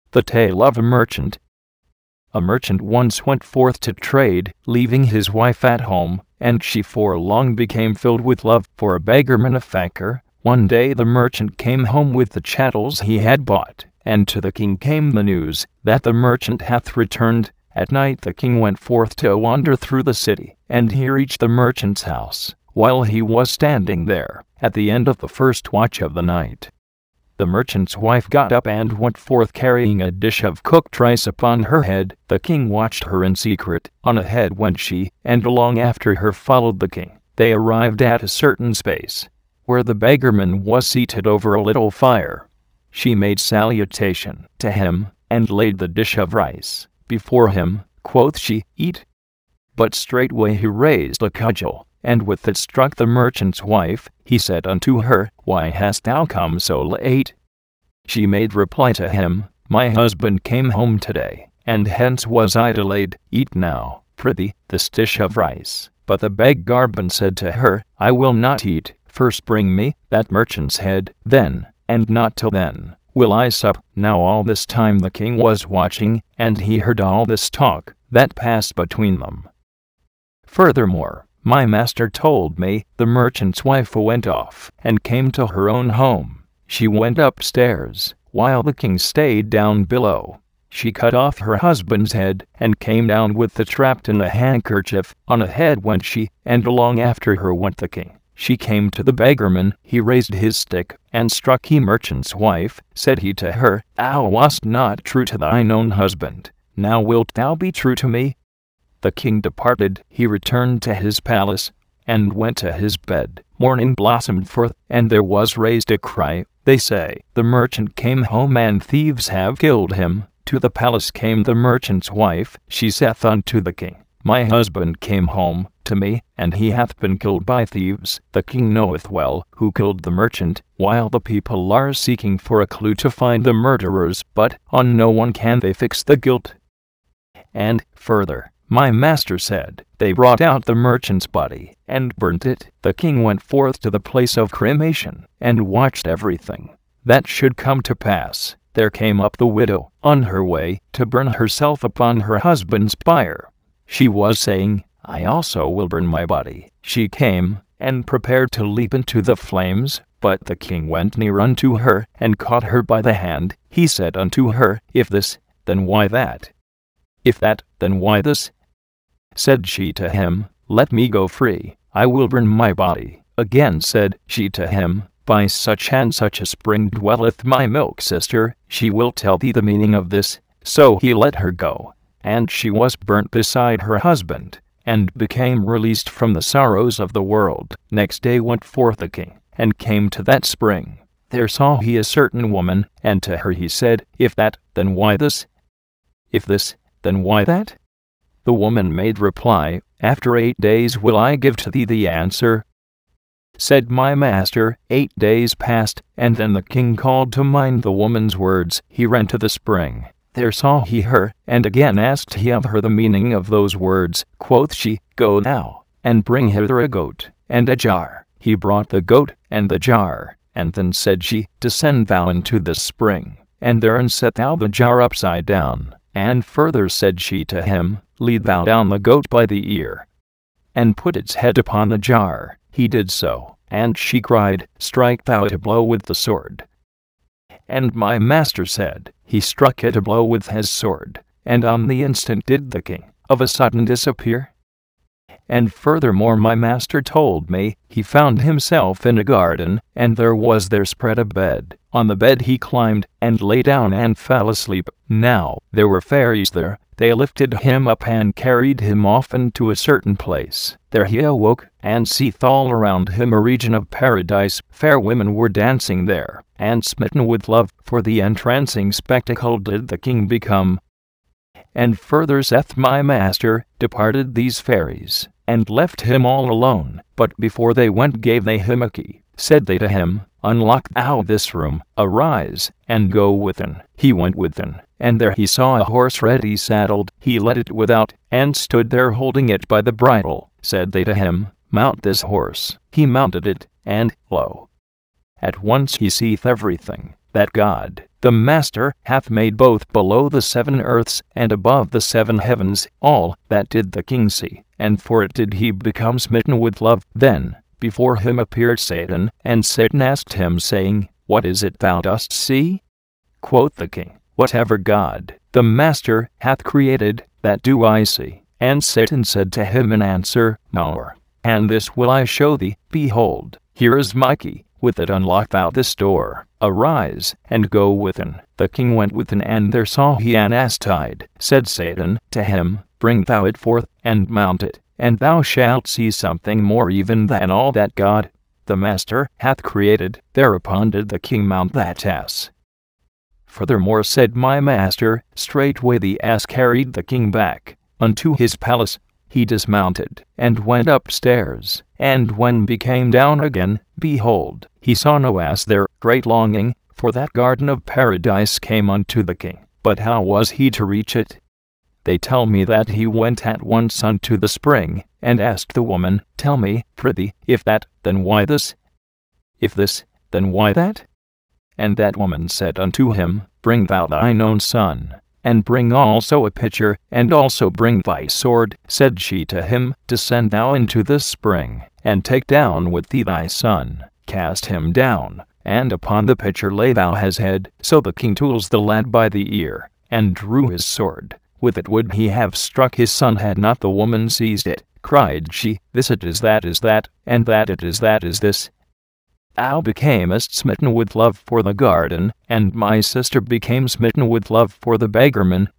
The Tale of a Merchant. A merchant once went forth to trade, leaving his wife at home, and she for long became filled with love for a beggarman of fakir. One day the merchant came home with the chattels he had bought, and to the king came the news that the merchant hath returned. At night the king went forth to wander through the city, and he reached the merchant's house, while he was standing there, at the end of the first watch of the night. The merchant's wife got up and went forth carrying a dish of cooked rice upon her head. The king watched her in secret. On ahead went she, and along after her followed the king. They arrived at a certain space, where the beggarman was seated over a little fire. She made salutation to him, and laid the dish of rice before him. Quoth she, "Eat." But straightway he raised a cudgel, and with it struck the merchant's wife. He said unto her, "Why hast thou come so late?" She made reply to him, "My husband came home today, and hence was I delayed. Eat now, prithee, this dish of rice." But the beggarman said to her, "I will not eat. First bring me that merchant's head, then, and not till then, will I sup." Now all this time the king was watching, and he heard all this talk that passed between them. Furthermore, my master told me, the merchant's wife went off, and came to her own home. She went upstairs, while the king stayed down below. She cut off her husband's head, and came down with it wrapped in a handkerchief. On ahead went she, and along after her went the king. She came to the beggarman. He raised his stick, and struck the merchant's wife. Said he to her, "Thou wast not true to thine own husband. Now wilt thou be true to me?" The king departed. He returned to his palace, and went to his bed. Morning blossomed forth, and there was raised a cry. They say, "The merchant came home, and thieves have killed him." To the palace came the merchant's wife. She saith unto the king, "My husband came home to me, and he hath been killed by thieves." The king knoweth well who killed the merchant, while the people are seeking for a clue to find the murderers, but on no one can they fix the guilt. And, further, my master said, they brought out the merchant's body, and burnt it. The king went forth to the place of cremation, and watched everything that should come to pass. There came up the widow, on her way to burn herself upon her husband's pyre. She was saying, "I also will burn my body." She came, and prepared to leap into the flames, but the king went near unto her, and caught her by the hand. He said unto her, "If this, then why that? If that, then why this?" Said she to him, "Let me go free, I will burn my body." Again said she to him, "By such and such a spring dwelleth my milk sister, she will tell thee the meaning of this." So he let her go, and she was burnt beside her husband, and became released from the sorrows of the world. Next day went forth the king, and came to that spring. There saw he a certain woman, and to her he said, "If that, then why this? If this, then why that?" The woman made reply, "After 8 days will I give to thee the answer." Said my master, 8 days passed, and then the king called to mind the woman's words. He ran to the spring. There saw he her, and again asked he of her the meaning of those words. Quoth she, "Go thou, and bring hither a goat, and a jar." He brought the goat, and the jar, and then said she, "Descend thou into this spring, and therein set thou the jar upside down." And further said she to him, "Lead thou down the goat by the ear, and put its head upon the jar." He did so, and she cried, "Strike thou it a blow with the sword." And my master said, he struck it a blow with his sword, and on the instant did the king of a sudden disappear. And furthermore my master told me, he found himself in a garden, and there was there spread a bed. On the bed he climbed, and lay down and fell asleep. Now there were fairies there. They lifted him up and carried him off into a certain place. There he awoke, and seeth all around him a region of paradise. Fair women were dancing there, and smitten with love, for the entrancing spectacle did the king become. And further saith my master, departed these fairies, and left him all alone. But before they went gave they him a key. Said they to him, "Unlock thou this room, arise, and go within." He went within, and there he saw a horse ready saddled. He led it without, and stood there holding it by the bridle. Said they to him, "Mount this horse." He mounted it, and, lo! At once he seeth everything that God, the Master, hath made both below the 7 earths and above the 7 heavens. All that did the king see, and for it did he become smitten with love. Then before him appeared Satan, and Satan asked him, saying, What is it thou dost see? Quoth the king, Whatever God, the Master, hath created, that do I see. And Satan said to him in answer, More, and this will I show thee. Behold, here is my key, with it unlock thou this door. Arise, and go within. The king went within, and there saw he an ass tied. Said Satan to him, Bring thou it forth, and mount it, and thou shalt see something more even than all that God, the Master, hath created. Thereupon did the king mount that ass. Furthermore said my master, Straightway the ass carried the king back unto his palace. He dismounted, and went upstairs, and when he came down again, behold, he saw no ass there. Great longing for that garden of paradise came unto the king. But how was he to reach it? They tell me that he went at once unto the spring, and asked the woman, Tell me, prithee, if that, then why this? If this, then why that? And that woman said unto him, Bring thou thine own son, and bring also a pitcher, and also bring thy sword. Said she to him, Descend thou into this spring, and take down with thee thy son, cast him down, and upon the pitcher lay thou his head. So the king tools the lad by the ear, and drew his sword. With it would he have struck his son, had not the woman seized it. Cried she, This it is that, and that it is that is this. Thou becamest smitten with love for the garden, and my sister became smitten with love for the beggarman.